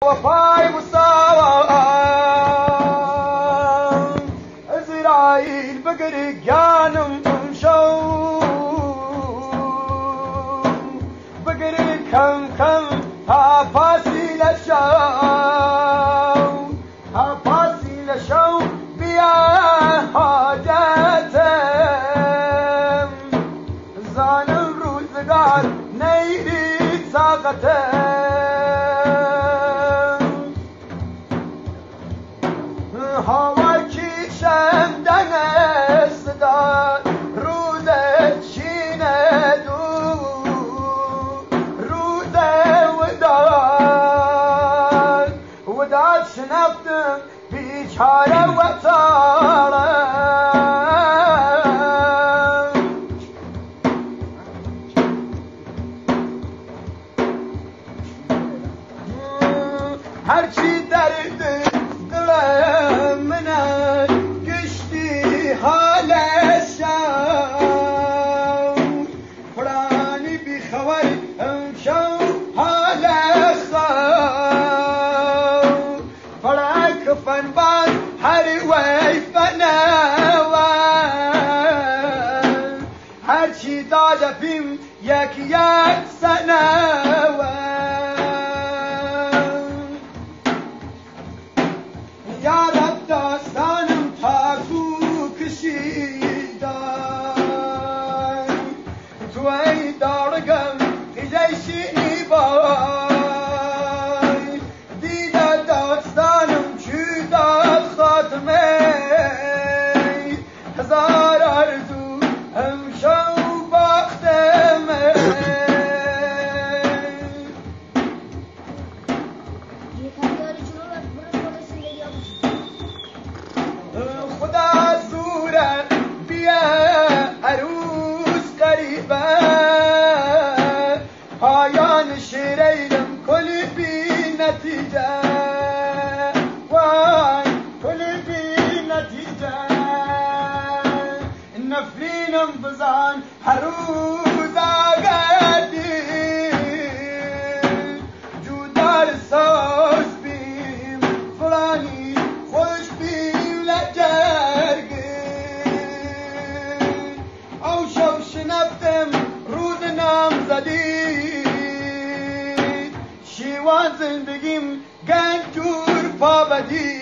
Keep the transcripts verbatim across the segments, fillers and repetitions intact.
وفای مساوا إسرائيل بقري جانم شو بقري كم كم ها فاسي لشو ها فاسي لشو بيا حاجتم زان الروزگار نيري ساقتم هوا کیشم دنست دار روزت شینه دو روزه وداد وداد شنفتم بیچاره و تاره هرچی درد دلم منه گشتی حالشم قرآنی بیخبر امشو حالشم فرق فنبان هر وی فنوان هرچی داده بیم یک یک سنوان یا رب داستانم تاکو کشیدن تو ای دارگم خیلیشی بای دیده داستانم چی داد خاتمه هزار آرزو همشو باختمه خدا زوره بیا عروس قریبه پایان شیرینم کلی بی نتیجه وای کلی بی نتیجه نفرینم بزن هر روز آگردی جودار ساز بیم فلانی خوش بیم لجرگی او شو شنفتم رود نام زدی شیوان زندگیم گنجور پا بدی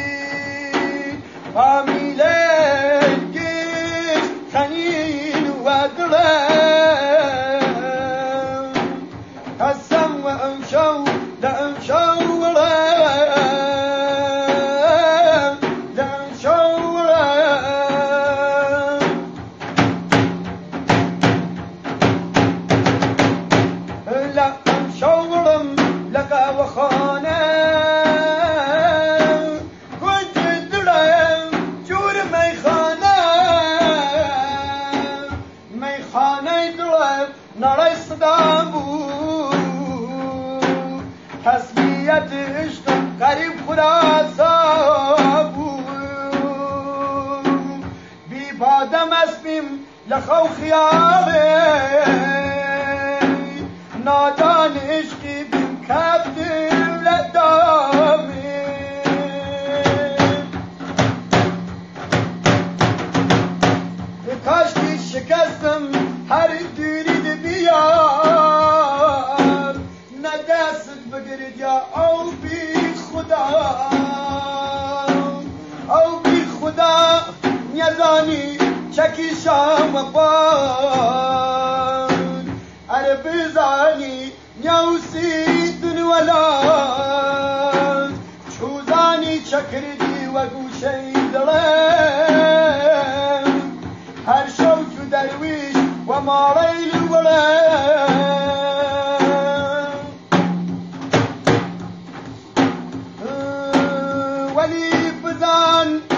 فامیله گیش خنین و دلم قسم و امشو لامشو ولم لامشو ولم لامشو ولم لك وخانه كنت دلم جور ميخانه ميخانه دلم ناري صدام تسمیت عشقم قریب خراسان بود بی بادم اسبیم لخو خیاله نادان عشقی بیم کفتیم لدامه کاشکی شکستم هر دورید بیار ندست بگیرید یا او بی خدا او بی خدا نیزانی چکیشم و بان اره بزانی نیوسی دنولان چوزانی چکردی و گوشه دلم هر شوک درویش و ماریل ولم ولی بزن